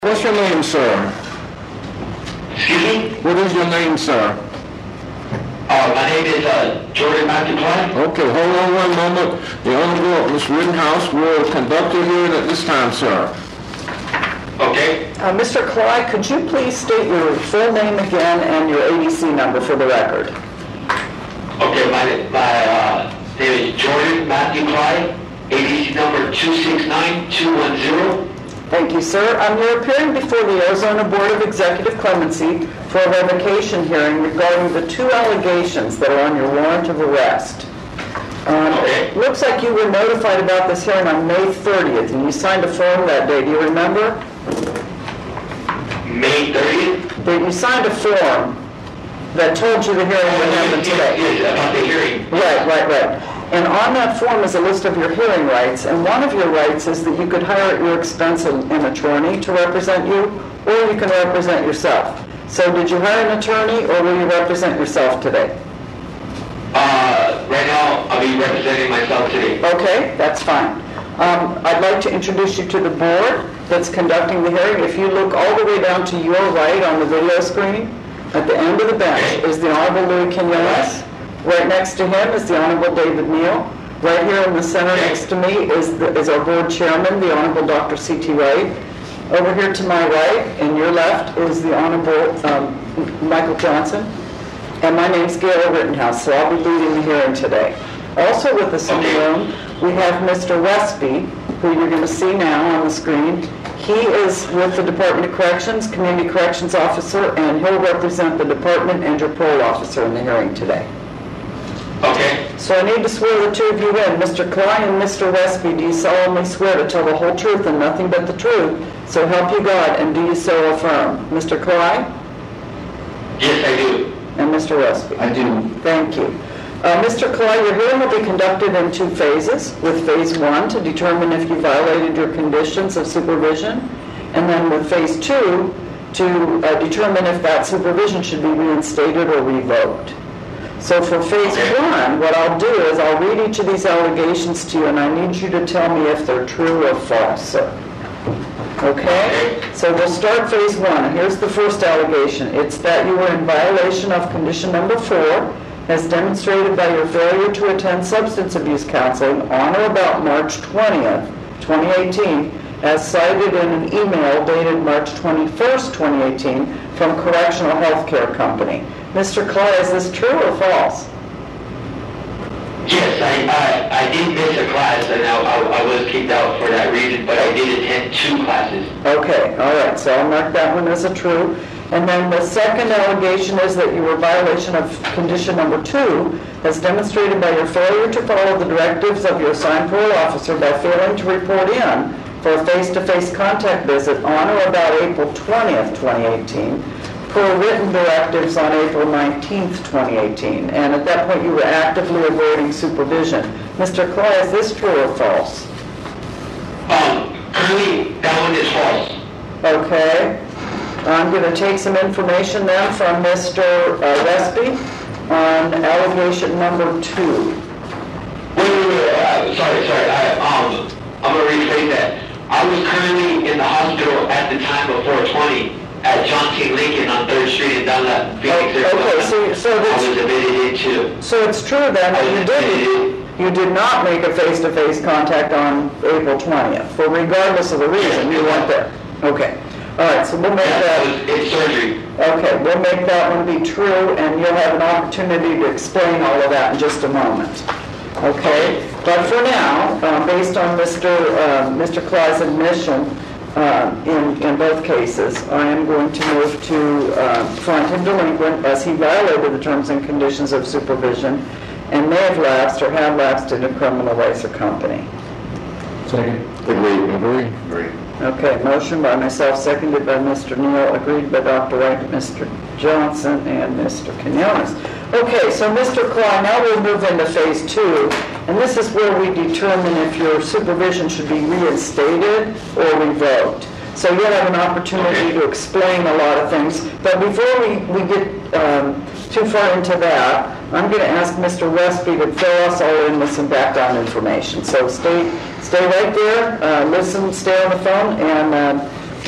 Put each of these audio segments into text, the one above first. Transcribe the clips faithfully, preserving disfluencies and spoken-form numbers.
What's your name, sir? Excuse me? What is your name, sir? Uh, my name is uh, Jordan Matthew Klein. Okay, hold on one moment. The Honorable Miz Rittenhouse will conduct your hearing at this time, sir. Okay. Uh, Mister Clyde, could you please state your full name again and your A D C number for the record? Okay, my, my uh, name is Jordan Matthew Klein. A D C number two six nine two one zero. Thank you, sir. Um, you're appearing before the Arizona Board of Executive Clemency for a revocation hearing regarding the two allegations that are on your warrant of arrest. Um, Okay. It looks like you were notified about this hearing on May thirtieth, and you signed a form that day. Do you remember? May thirtieth? That you signed a form that told you the hearing would happen today. Yes, about the hearing. Right, right, right. And on that form is a list of your hearing rights, and one of your rights is that you could hire at your expense an an attorney to represent you, or you can represent yourself. So did you hire an attorney, or will you represent yourself today? Uh, right now, I'll be representing myself today. Okay, that's fine. Um, I'd like to introduce you to the board that's conducting the hearing. If you look all the way down to your right on the video screen, at the end of the bench is the Honorable Louis Quinones. Right next to him is the Honorable David Neal. Right here in the center next to me is, the, is our board chairman, the Honorable Doctor C T Wright. Over here to my right and your left is the Honorable um, Michael Johnson. And my name's Gail Rittenhouse, so I'll be leading the hearing today. Also with us in the room, we have Mister Westby, who you're going to see now on the screen. He is with the Department of Corrections, Community Corrections Officer, and he'll represent the department and your parole officer in the hearing today. Okay. So I need to swear the two of you in. Mister Klein and Mister Westby, do you solemnly swear to tell the whole truth and nothing but the truth, so help you God, and do you so affirm? Mister Klein? Yes, I do. And Mister Westby? I do. Thank you. Uh, Mister Klein, your hearing will be conducted in two phases, with phase one to determine if you violated your conditions of supervision, and then with phase two to uh, determine if that supervision should be reinstated or revoked. So for phase one, what I'll do is I'll read each of these allegations to you, and I need you to tell me if they're true or false, sir. Okay? So we'll start phase one. Here's the first allegation. It's that you were in violation of condition number four, as demonstrated by your failure to attend substance abuse counseling on or about March twentieth, twenty eighteen, as cited in an email dated March twenty-first, twenty eighteen, from Correctional Healthcare Company. Mister Clay, is this true or false? Yes, I, I, I did miss a class, and I, I, I was kicked out for that reason, but I did attend two classes. Okay, all right, so I'll mark that one as a true. And then the second allegation is that you were in violation of condition number two, as demonstrated by your failure to follow the directives of your assigned parole officer by failing to report in for a face-to-face contact visit on or about April twentieth, twenty eighteen, per written directives on April nineteenth, twenty eighteen. And at that point, you were actively avoiding supervision. Mister Clay, is this true or false? Um, currently, that one is false. Okay. I'm going to take some information then from Mister Uh, Westby on allegation number two. Wait, wait, wait, uh, sorry, sorry, I, um, I'm going to rephrase that. I was currently in the hospital at the time of four twenty at John T. Lincoln on third Street in Dunlap, Phoenix, Oh, okay, Arizona. so- so I that's- was admitted into. So it's true then that you did you did not make a face-to-face contact on April twentieth, but regardless of the reason, you weren't there. Okay. All right, so we'll make Yeah, that. I was in surgery. Okay, we'll make that one be true, and you'll have an opportunity to explain all of that in just a moment. Okay, but for now, uh, based on Mister Uh, Mister Clyde's admission uh, in in both cases, I am going to move to uh, find him delinquent as he violated the terms and conditions of supervision and may have lapsed or have lapsed in a criminal race or company. Second. Agree. Agree. Agree. Okay, motion by myself, seconded by Mister Neal, agreed by Doctor White, Mister Johnson, and Mister Quinones. Okay, so Mister Klein, now we'll move into phase two, and this is where we determine if your supervision should be reinstated or revoked. So you'll have an opportunity to explain a lot of things. But before we, we get um, too far into that, I'm going to ask Mister Westby to fill us all in with some background information. So stay stay right there, uh, listen, stay on the phone, and uh,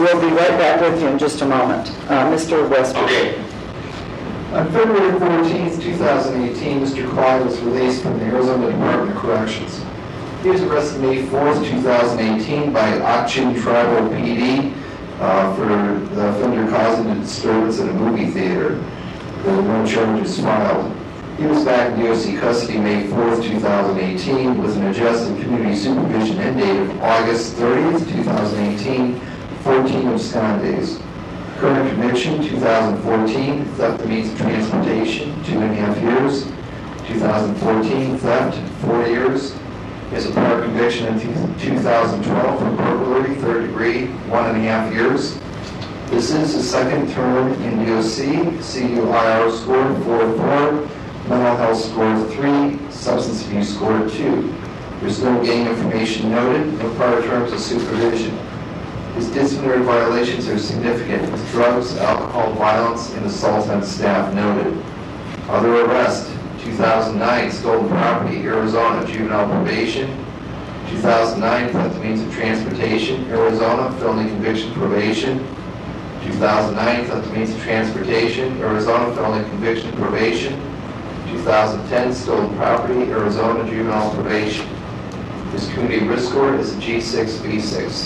We'll be right back with you in just a moment. Uh, Mister Westbrook. Okay. On February fourteenth, two thousand eighteen, Mister Clyde was released from the Arizona Department of Corrections. He was arrested May fourth, two thousand eighteen by Achin Tribal P D uh, for the offender causing a disturbance at a movie theater. There were no charges filed. He was back in D O C custody May fourth, two thousand eighteen with an adjusted community supervision end date of August thirtieth, two thousand eighteen, fourteen abscond days. Current conviction, two thousand fourteen, theft of means of transportation, two and a half years. two thousand fourteen, theft, four years. He has a prior conviction in two thousand twelve for burglary, third degree, one and a half years. This is his second term in D O C, C U I R score four four, mental health score three, substance abuse score two. There's no gang information noted, no prior terms of supervision. His disciplinary violations are significant, with drugs, alcohol, violence, and assault on staff noted. Other arrest, two thousand nine, stolen property, Arizona, juvenile probation. two thousand nine, theft of means of transportation, Arizona, felony conviction probation. two thousand nine, theft of means of transportation, Arizona, felony conviction probation. two thousand ten, stolen property, Arizona, juvenile probation. His community risk score is a G six B six.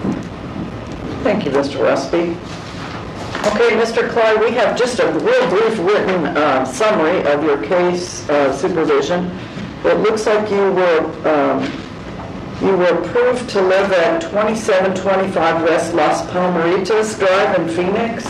Thank you, Mister Westby. Okay, Mister Clyde, we have just a real brief written uh, summary of your case uh, supervision. It looks like you were um, you were approved to live at twenty-seven twenty-five West Las Palmeritas Drive in Phoenix.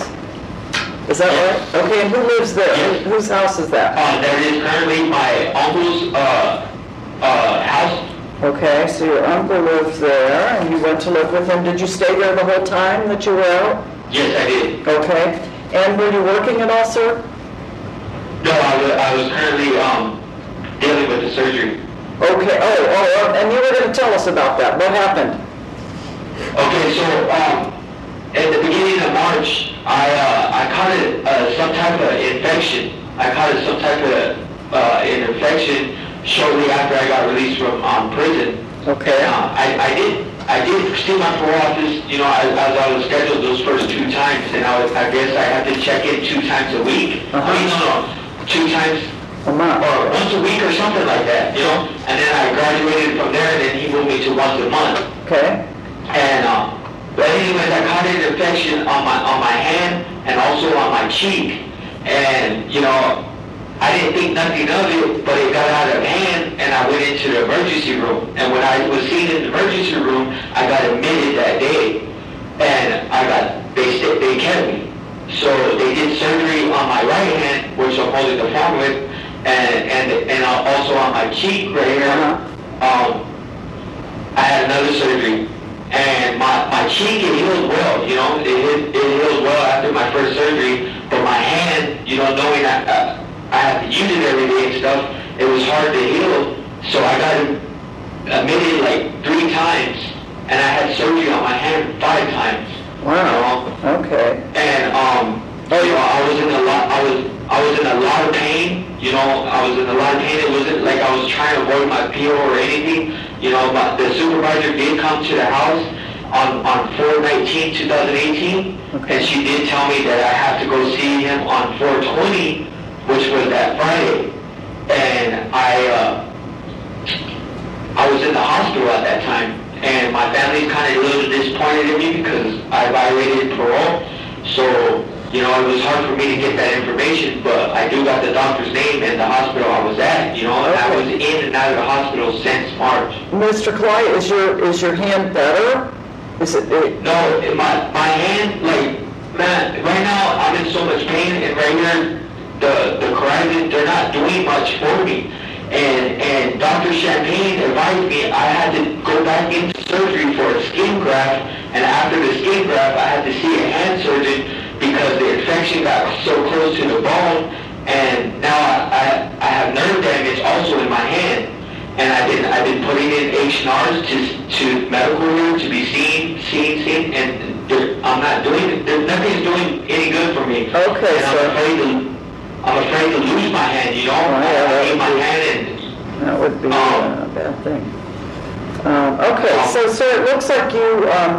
Is that right? Okay, and who lives there? Yes. Whose house is that? Uh, that is currently my uncle's uh, uh, house. Okay, so your uncle lives there, and you went to live with him. Did you stay there the whole time that you were out? Yes, I did. Okay. And were you working at all, sir? No, I was, I was currently um, dealing with the surgery. Okay. Oh, oh, oh, and you were going to tell us about that. What happened? Okay, so um, at the beginning of March, I uh, I caught it, uh, some type of infection. I caught it some type of uh, an infection shortly after I got released from um, prison. Okay. Uh, I, I did I did see my parole office, you know, as, as I was scheduled those first two times, and I, was, I guess I had to check in two times a week. Uh-huh. I mean, no, no, two times A month. or once a week or something like that, you know. And then I graduated from there, and then he moved me to once a month. Okay. And um, but anyways, I caught an infection on my on my hand and also on my cheek, and you know, I didn't think nothing of it, but it got out of hand, and I went into the emergency room. And when I was seen in the emergency room, I got admitted that day, and I got they said they kept me. So they did surgery on my right hand, which I'm holding the phone with, and and and also on my cheek right here. Uh-huh. Um, I had another surgery, and my my cheek it healed well. You know, it it healed well after my first surgery, but my hand, you know, knowing that. Uh, I had to use it every day and stuff, it was hard to heal, so I got admitted like three times, and I had surgery on my hand five times. Wow. You know? Okay. And um, you know, I was in a lot, I was, I was in a lot of pain. You know, I was in a lot of pain. It wasn't like I was trying to avoid my P O or anything. You know, but the supervisor did come to the house on on four nineteen twenty eighteen, okay. And she did tell me that I have to go see him on four twenty. Which was that Friday, and I uh, I was in the hospital at that time, and my family's kind of a little disappointed in me because I violated parole. So, you know, it was hard for me to get that information, but I do got the doctor's name and the hospital I was at, you know, and I was in and out of the hospital since March. Mister Clay, is your is your hand better? Is it? it No, my my hand, like, man, right now I'm in so much pain, and right here, the the Corizon, they're not doing much for me. And and Doctor Champagne advised me I had to go back into surgery for a skin graft, and after the skin graft I had to see a hand surgeon because the infection got so close to the bone, and now I, I, I have nerve damage also in my hand. And I've been I've been putting in H and R's to to medical room to be seen, seen, seen, and I'm not doing it. Nothing's doing any good for me. Okay, and I'm so afraid to I'm afraid to lose my hand. You know, Oh, yeah, I that need would my be- hand and. that would be Um, uh, a bad thing. Um, okay, so so it looks like you um,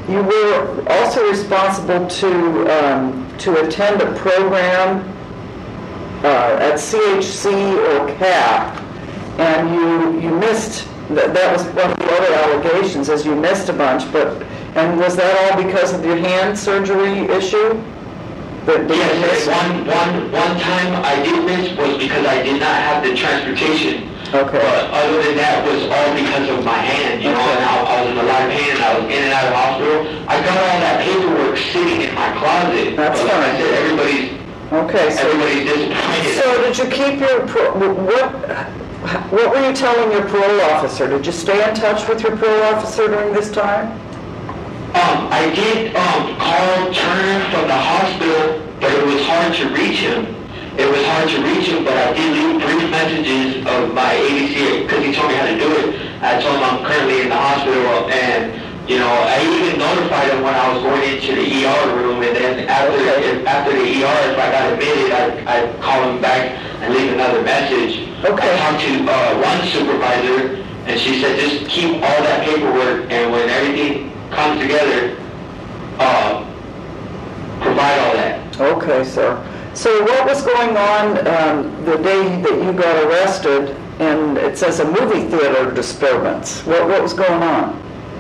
you were also responsible to, um, to attend a program uh, at C H C or C A P, and you, you missed, that, that was one of the other allegations, is you missed a bunch, but, and was that all because of your hand surgery issue? That, that you Yes, missed? one, one, one time I did miss was because I did not have the transportation. Okay. But other than that was all because of my hand, you know, Okay. and I, I was in a lot of pain and I was in and out of the hospital. I got all that paperwork sitting in my closet. That's but like I fine. said, everybody's, Okay, so, everybody's disappointed. so did you keep your, pro- what, what were you telling your parole officer? Did you stay in touch with your parole officer during this time? Um, I did, um, call Turner from the hospital, but it was hard to reach him. It was hard to reach him, but I did leave brief messages of my A B C, because he told me how to do it. I told him I'm currently in the hospital, and, you know, I even notified him when I was going into the E R room, and then after, Okay. if, after the E R, if I got admitted, I'd, I'd call him back and leave another message. Okay. I talked to, uh, one supervisor, and she said, just keep all that paperwork, and when everything comes together, uh, provide all that. Okay, sir. So what was going on um, the day that you got arrested, and it says a movie theater disturbance? What, what was going on?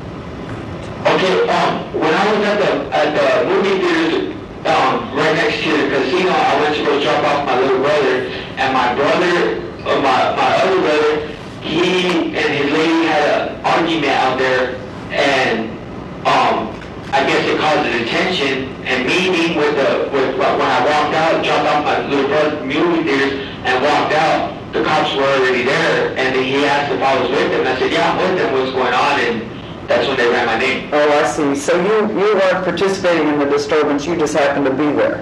Okay, um, when I was at the, at the movie theaters, um, right next to the casino, I went to go drop off my little brother, and my brother, uh, my, my other brother, he and his lady had an argument out there, and, um, I guess it caused an attention, and me being with the, with, when I walked out, dropped off my little brother movie theaters, and walked out, the cops were already there, and then he asked if I was with them, I said, yeah, I'm with them, what's going on, and that's when they ran my name. Oh, I see. So you, you weren't participating in the disturbance, you just happened to be there?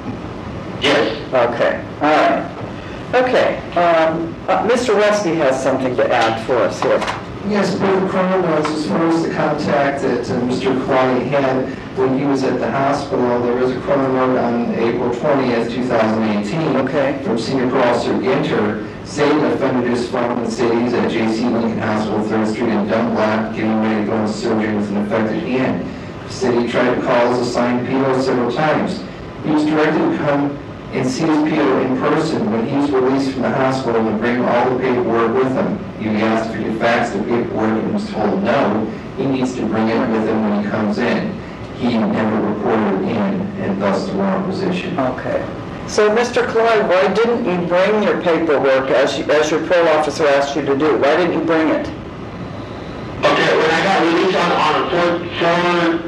Yes. Okay, all right. Okay, um, uh, Mister Westy has something to add for us here. Yes, per the criminal notes, as far as the contact that uh, Mister Clay had when he was at the hospital, there was a criminal note on April twentieth, two thousand eighteen. Okay. From Senior Paul Officer Ginter, stating the offender his phone and stating he's at J C Lincoln Hospital, third Street in Dunlap, getting ready to go into surgery with an affected hand. Said he tried to call his assigned P O several times. He was directed to come and see his P O in person. When he was released from the hospital and bring all the paperwork with him. He asked if he could fax the paperwork and was told no. He needs to bring it with him when he comes in. He never reported it in, and thus the warrant was issued. Okay. So, Mister Clyde, why didn't you bring your paperwork as, you, as your parole officer asked you to do? Why didn't you bring it? Okay, when I got released on, on a four, four,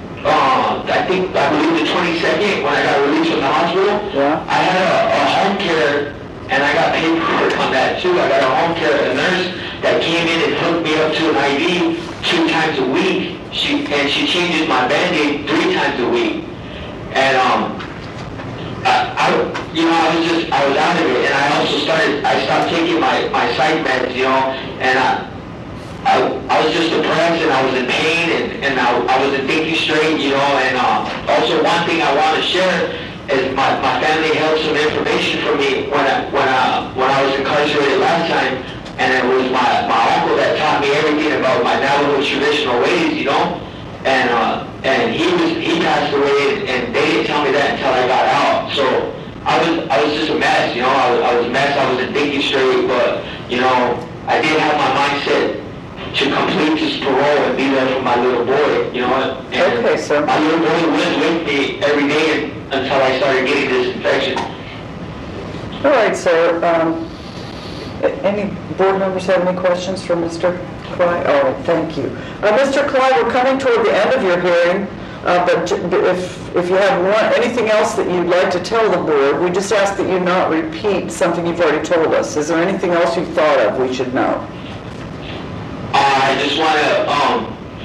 uh, I think, I believe the twenty-second, when I got released from the hospital, Yeah. I had a, a home care, and I got paperwork on that too. I got a home care, a nurse that came in and hooked me up to an I V two times a week. She, and she changes my Band-Aid three times a week. And, um, I, I, you know, I was just, I was out of it, and I also started, I stopped taking my, my psych meds, you know, and I, I, I was just depressed, and I was in pain, and, and I, I wasn't thinking straight, you know, and, uh, also one thing I want to share is my, my family held some information from me when I, when I, when I was incarcerated last time, and it was my, my uncle that taught me everything about my Navajo traditional ways, you know, and, uh, and he was, he passed away, and, and they didn't tell me that until I got out, so I was, I was just a mess, you know, I was, I was a mess, I wasn't thinking straight, but, you know, I did have my mindset to complete this parole and be there for my little boy, you know, and Okay, sir. my little boy was with me every day until I started getting this infection. All right, sir. Um, any board members have any questions for Mister Clyde? Oh, thank you. Uh, Mister Clyde, we're coming toward the end of your hearing, uh, but j- but if, if you have one, anything else that you'd like to tell the board, we just ask that you not repeat something you've already told us. Is there anything else you've thought of we should know? I just want to um,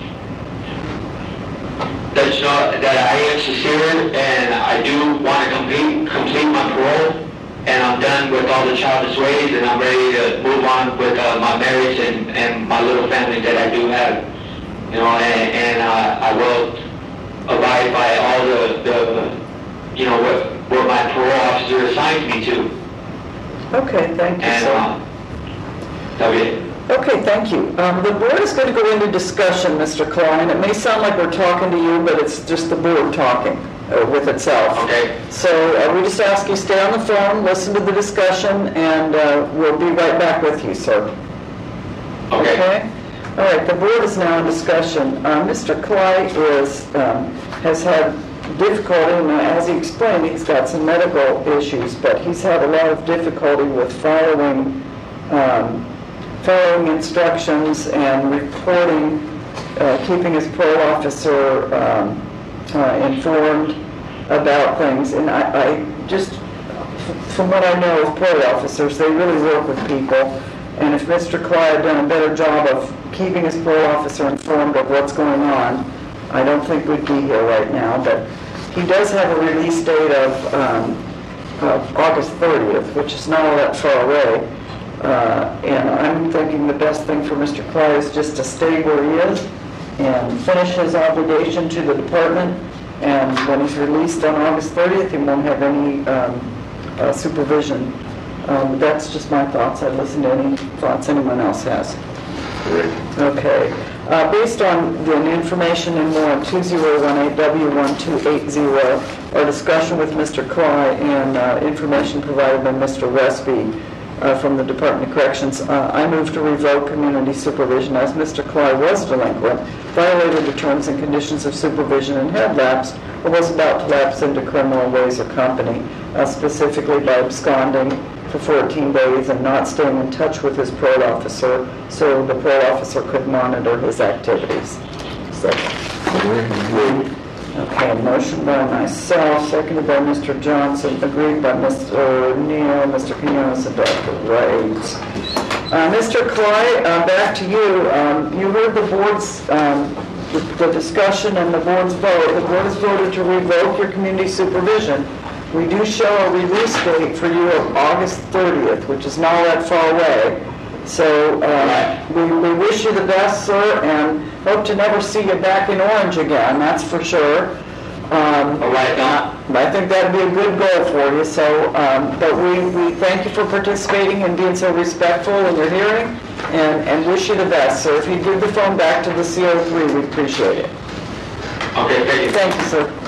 let you know that I am sincere, and I do want to complete complete my parole, and I'm done with all the childish ways, and I'm ready to move on with uh, my marriage and, and my little family that I do have, you know, and, and uh, I will abide by all the, the you know, what, what my parole officer assigns me to, Okay, thank you, and sir. uh, that'll be it. Okay, thank you. Um, The board is going to go into discussion, Mister Klein. It may sound like we're talking to you, but it's just the board talking uh, with itself. Okay. So uh, we just ask you stay on the phone, listen to the discussion, and uh, we'll be right back with you, sir. Okay. All right, the board is now in discussion. Uh, Mister Clay is, um, has had difficulty, and as he explained, he's got some medical issues, but he's had a lot of difficulty with following um, following instructions and reporting, uh, keeping his parole officer um, uh, informed about things. And I, I just, from what I know of parole officers, they really work with people. And if Mister Clay had done a better job of keeping his parole officer informed of what's going on, I don't think we'd be here right now. But he does have a release date of, um, of August thirtieth, which is not all that far away. Uh, and I'm thinking the best thing for Mister Clay is just to stay where he is and finish his obligation to the department. And when he's released on August thirtieth, he won't have any um, uh, supervision. Um, that's just my thoughts. I'd listen to any thoughts anyone else has. Great. Okay. Uh, based on the information in warrant two zero one eight W one two eight zero, our discussion with Mister Clay and uh, information provided by Mister Westby uh, from the Department of Corrections, uh, I move to revoke community supervision as Mister Clay was delinquent, violated the terms and conditions of supervision, and had lapsed or was about to lapse into criminal ways or company, uh, specifically by absconding for fourteen days and not staying in touch with his parole officer so the parole officer could monitor his activities. So, okay, motion by myself, seconded by Mister Johnson, agreed by Mister Neal, Mister Quinones, and Doctor Wright. Uh, Mister Clay, uh, back to you. Um, you heard the board's um, the, the discussion and the board's vote. The board has voted to revoke your community supervision. We do show a release date for you of August thirtieth, which is not that far away. So uh, we, we wish you the best, sir, and hope to never see you back in Orange again, that's for sure. Um, All right, now. I think that'd be a good goal for you. So, um, but we, we thank you for participating and being so respectful in your hearing, and, and wish you the best. So if you give the phone back to the C O three, we'd appreciate it. Okay, thank you. Thank you, sir.